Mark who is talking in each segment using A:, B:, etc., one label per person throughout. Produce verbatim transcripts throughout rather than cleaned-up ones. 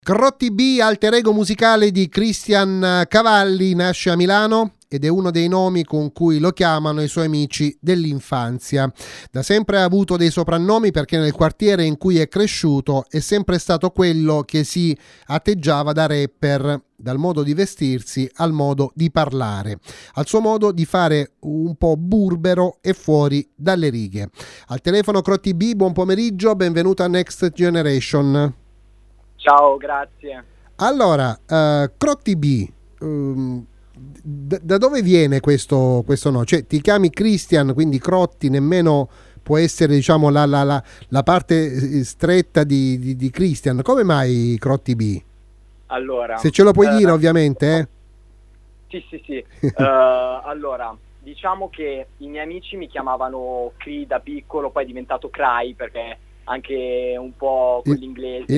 A: Crotti B, alter ego musicale di Cristian Cavalli, nasce a Milano ed è uno dei nomi con cui lo chiamano i suoi amici dell'infanzia. Da sempre ha avuto dei soprannomi perché nel quartiere in cui è cresciuto è sempre stato quello che si atteggiava da rapper, dal modo di vestirsi al modo di parlare, al suo modo di fare un po' burbero e fuori dalle righe. Al telefono Crotti B, buon pomeriggio, benvenuto a Next Generation.
B: Ciao, grazie.
A: Allora, uh, Crotti B, um, d- da dove viene questo, questo no? Cioè, ti chiami Christian, quindi Crotti nemmeno può essere, diciamo, la, la, la, la parte stretta di, di, di Christian. Come mai Crotti B?
B: Allora,
A: se ce lo puoi
B: eh,
A: dire, ovviamente, eh?
B: Sì, sì, sì. uh, allora, diciamo che i miei amici mi chiamavano Cri da piccolo, poi è diventato Cry perché anche un po' con l'inglese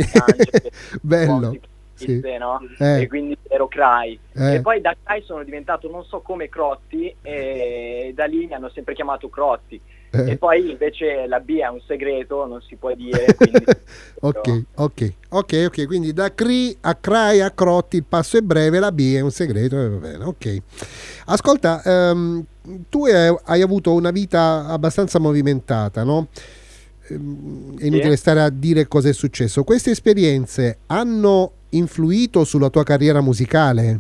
A: bello, sì.
B: No?
A: eh.
B: E quindi ero Cry
A: eh.
B: e poi da Cry sono diventato non so come Crotti e da lì mi hanno sempre chiamato Crotti eh. E poi invece la B è un segreto, non si può dire, quindi
A: ok, ok, ok, ok, quindi da Cri a Cry a Crotti il passo è breve, la B è un segreto, va bene, ok. Ascolta, um, tu hai, hai avuto una vita abbastanza movimentata, no? È inutile stare a dire cosa è successo. Queste esperienze hanno influito sulla tua carriera musicale?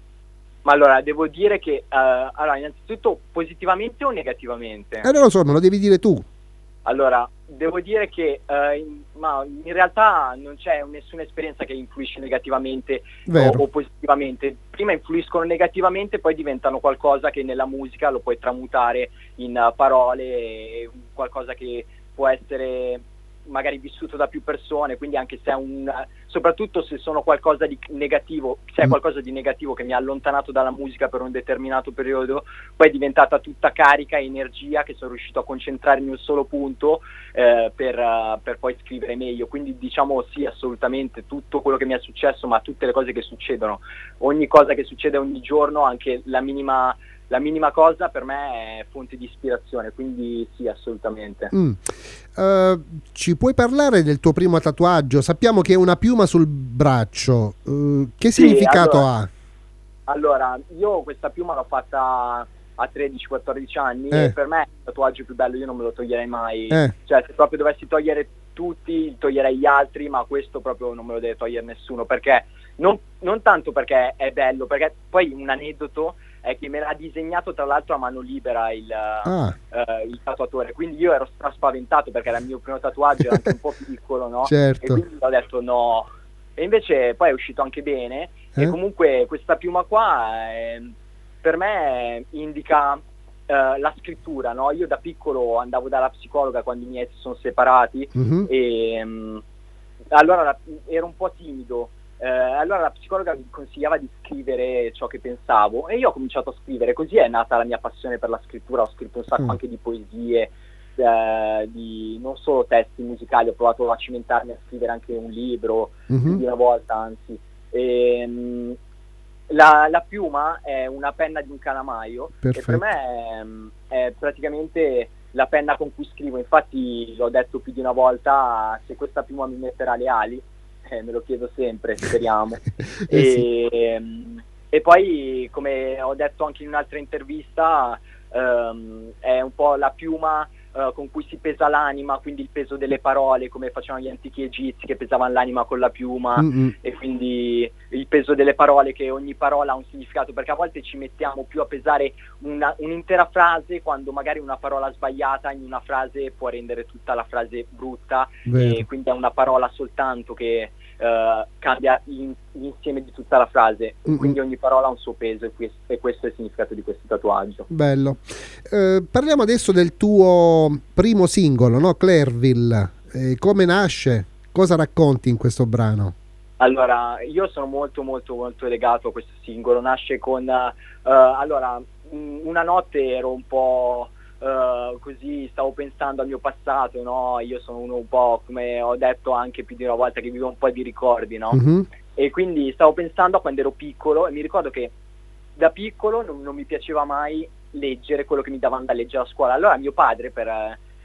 B: Ma allora, devo dire che uh, allora, innanzitutto positivamente o negativamente?
A: Eh, non lo so, me lo devi dire tu.
B: Allora, devo dire che uh, in, ma in realtà non c'è nessuna esperienza che influisce negativamente o, o positivamente. Prima influiscono negativamente, poi diventano qualcosa che nella musica lo puoi tramutare in uh, parole, qualcosa che può essere magari vissuto da più persone, quindi anche se è un, soprattutto se sono qualcosa di negativo, se è qualcosa di negativo che mi ha allontanato dalla musica per un determinato periodo, poi è diventata tutta carica e energia che sono riuscito a concentrarmi in un solo punto eh, per, uh, per poi scrivere meglio. Quindi diciamo sì, assolutamente tutto quello che mi è successo, ma tutte le cose che succedono, ogni cosa che succede ogni giorno, anche la minima La minima cosa per me è fonte di ispirazione, quindi sì, assolutamente.
A: Mm. Uh, ci puoi parlare del tuo primo tatuaggio? Sappiamo che è una piuma sul braccio. Uh, che sì, significato
B: allora,
A: ha?
B: Allora, io questa piuma l'ho fatta a tredici quattordici anni
A: eh.
B: e per me è il tatuaggio più bello, io non me lo toglierei mai.
A: Eh.
B: Cioè, se proprio dovessi togliere tutti, toglierei gli altri, ma questo proprio non me lo deve togliere nessuno, perché non, non tanto perché è bello, perché poi un aneddoto è che me l'ha disegnato tra l'altro a mano libera il,
A: ah.
B: uh, il tatuatore, quindi io ero spaventato perché era il mio primo tatuaggio, era anche un po' piccolo, no?
A: Certo.
B: E quindi ho detto no, e invece poi è uscito anche bene eh? E comunque questa piuma qua è, per me indica uh, la scrittura, no? Io da piccolo andavo dalla psicologa quando i miei si sono separati
A: mm-hmm.
B: e um, allora ero un po' timido. Eh, allora la psicologa mi consigliava di scrivere ciò che pensavo e io ho cominciato a scrivere, così è nata la mia passione per la scrittura. Ho scritto un sacco mm. anche di poesie, eh, di non solo testi musicali, ho provato a cimentarmi a scrivere anche un libro mm-hmm. di una volta, anzi. E, mh, la, la piuma è una penna di un calamaio. Perfetto. E per me è, è praticamente la penna con cui scrivo, infatti l'ho detto più di una volta, se questa piuma mi metterà le ali. Eh, me lo chiedo sempre, speriamo.
A: eh
B: e,
A: sì.
B: e poi, come ho detto anche in un'altra intervista, um, è un po' la piuma uh, con cui si pesa l'anima, quindi il peso delle parole, come facevano gli antichi egizi che pesavano l'anima con la piuma. Mm-hmm. E quindi il peso delle parole, che ogni parola ha un significato, perché a volte ci mettiamo più a pesare una, un'intera frase, quando magari una parola sbagliata in una frase può rendere tutta la frase brutta. Vero. E quindi è una parola soltanto che uh, cambia in, l'insieme di tutta la frase. Mm-hmm. Quindi ogni parola ha un suo peso, e questo, e questo è il significato di questo tatuaggio.
A: Bello. Eh, parliamo adesso del tuo primo singolo, no? Clairville. Eh, come nasce? Cosa racconti in questo brano?
B: Allora, io sono molto molto molto legato a questo singolo. Nasce con uh, allora, una notte ero un po' uh, così, stavo pensando al mio passato, no? Io sono uno un po', come ho detto anche più di una volta, che vive un po' di ricordi, no? Mm-hmm. E quindi stavo pensando a quando ero piccolo, e mi ricordo che da piccolo non, non mi piaceva mai leggere quello che mi davano da leggere a scuola. Allora mio padre, per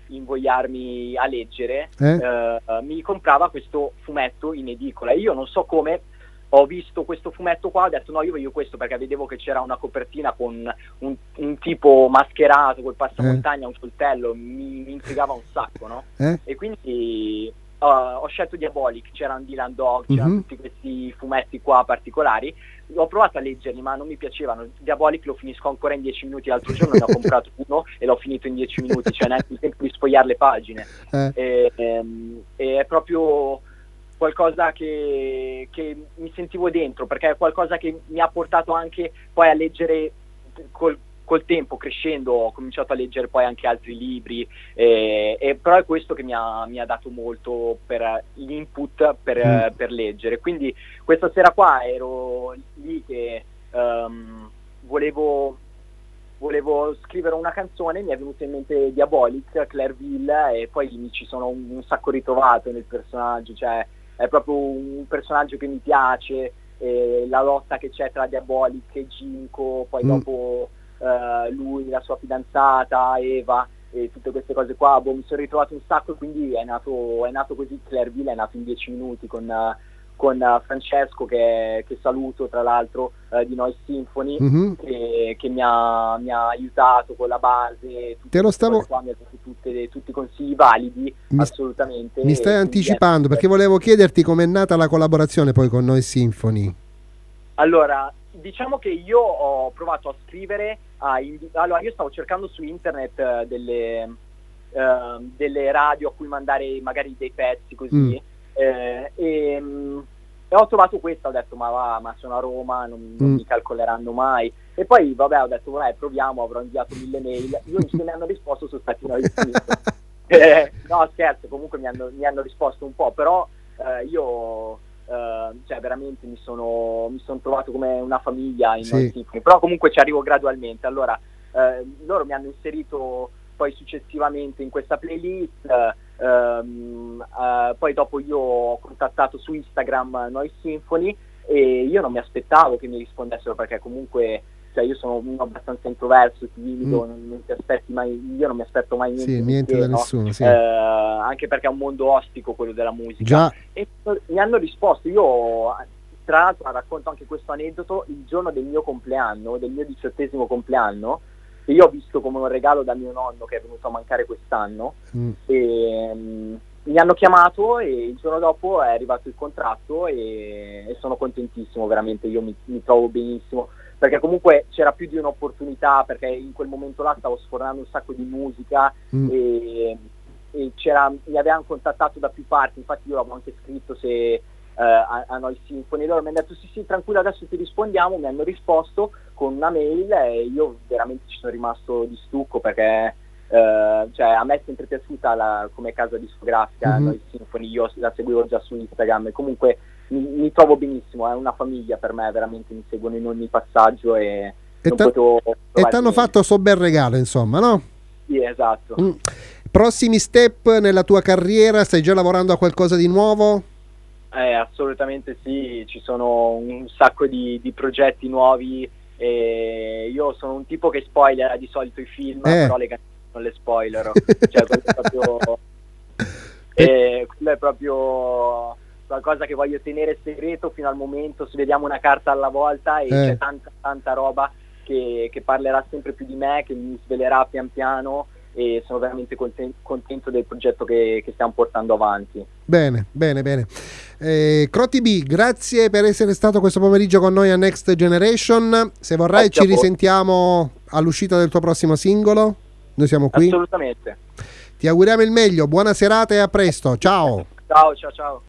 B: invogliarmi a leggere,
A: eh?
B: eh, mi comprava questo fumetto in edicola. Io non so come ho visto questo fumetto qua, ho detto no, io voglio questo, perché vedevo che c'era una copertina con un, un tipo mascherato col passamontagna, eh? un coltello, mi, mi intrigava un sacco, no?
A: Eh?
B: E quindi uh, ho scelto Diabolic, c'erano Dylan Dog, c'erano mm-hmm. tutti questi fumetti qua particolari. Ho provato a leggerli, ma non mi piacevano. Diabolic lo finisco ancora in dieci minuti. L'altro giorno ne ho comprato uno e l'ho finito in dieci minuti, cioè neanche il tempo di sfogliare le pagine. Eh. E, e, e è proprio qualcosa che, che mi sentivo dentro, perché è qualcosa che mi ha portato anche poi a leggere col, col tempo, crescendo. Ho cominciato a leggere poi anche altri libri, e, e però è questo che mi ha, mi ha dato molto per l'input per, mm. per leggere. Quindi questa sera qua ero lì che um, volevo volevo scrivere una canzone, mi è venuta in mente Diabolic, Clairville, e poi mi ci sono un, un sacco ritrovato nel personaggio, cioè è proprio un personaggio che mi piace, eh, la lotta che c'è tra Diabolic e Ginko, poi mm. dopo Uh, lui, la sua fidanzata Eva e tutte queste cose qua, boh, mi sono ritrovato un sacco, e quindi è nato, è nato così. Clairville è nato in dieci minuti con, uh, con uh, Francesco, che, che saluto tra l'altro, uh, di Noise Symphony, mm-hmm. che, che mi, ha, mi ha aiutato con la base.
A: Te lo stavo...
B: qua, mi ha dato tutte, tutti i consigli validi, mi, assolutamente.
A: Mi stai anticipando, perché volevo chiederti com'è nata la collaborazione poi con Noise Symphony.
B: Allora, diciamo che io ho provato a scrivere, a invi- allora io stavo cercando su internet uh, delle, uh, delle radio a cui mandare magari dei pezzi così, mm. eh, e, um, e ho trovato questa, ho detto ma va, ma sono a Roma, non, non mm. mi calcoleranno mai, e poi vabbè ho detto vabbè proviamo, avrò inviato mille mail, gli unici che mi hanno risposto sono stati noi. eh, no scherzo, comunque mi hanno, mi hanno risposto un po', però uh, io... Uh, cioè veramente mi sono mi sono trovato come una famiglia in
A: sì.
B: Symphony, però comunque ci arrivo gradualmente. Allora uh, loro mi hanno inserito poi successivamente in questa playlist, uh, um, uh, poi dopo io ho contattato su Instagram Noise Symphony, e io non mi aspettavo che mi rispondessero, perché comunque cioè io sono uno abbastanza introverso, timido, mm. non, non ti aspetti mai, io non mi aspetto mai niente,
A: sì, niente
B: te,
A: da
B: no?
A: nessuno, sì.
B: eh, anche perché è un mondo ostico quello della musica.
A: Già.
B: E mi hanno risposto, io tra l'altro racconto anche questo aneddoto, il giorno del mio compleanno, del mio diciottesimo compleanno, che io ho visto come un regalo da mio nonno, che è venuto a mancare quest'anno, mm. e um, mi hanno chiamato, e il giorno dopo è arrivato il contratto, e, e sono contentissimo, veramente, io mi, mi trovo benissimo, perché comunque c'era più di un'opportunità, perché in quel momento là stavo sfornando un sacco di musica, mm. e, e c'era, mi avevano contattato da più parti, infatti io avevo anche scritto se uh, a, a Noise Symphony, loro mi hanno detto sì sì tranquillo, adesso ti rispondiamo, mi hanno risposto con una mail, e io veramente ci sono rimasto di stucco, perché uh, cioè, a me è sempre piaciuta la, come casa discografica mm-hmm. Noise Symphony, io la seguivo già su Instagram, e comunque Mi, mi trovo benissimo, è una famiglia per me, veramente mi seguono in ogni passaggio, e,
A: e
B: non
A: ta-
B: potevo
A: e ti hanno fatto so bel regalo, insomma, no?
B: Sì, esatto.
A: Mm. Prossimi step nella tua carriera, stai già lavorando a qualcosa di nuovo?
B: Eh, assolutamente sì, ci sono un sacco di, di progetti nuovi, e io sono un tipo che spoilera di solito i film, eh. però le canzoni non le spoilero, cioè quello è proprio eh, quello è proprio qualcosa che voglio tenere segreto fino al momento, se vediamo una carta alla volta, e eh. c'è tanta tanta roba che, che parlerà sempre più di me, che mi svelerà pian piano, e sono veramente conten- contento del progetto che, che stiamo portando avanti.
A: Bene, bene, bene. Eh, Croti B, grazie per essere stato questo pomeriggio con noi a Next Generation. Se vorrai grazie ci risentiamo all'uscita del tuo prossimo singolo, noi siamo qui.
B: Assolutamente.
A: Ti auguriamo il meglio, buona serata e a presto, ciao.
B: Ciao, ciao, ciao.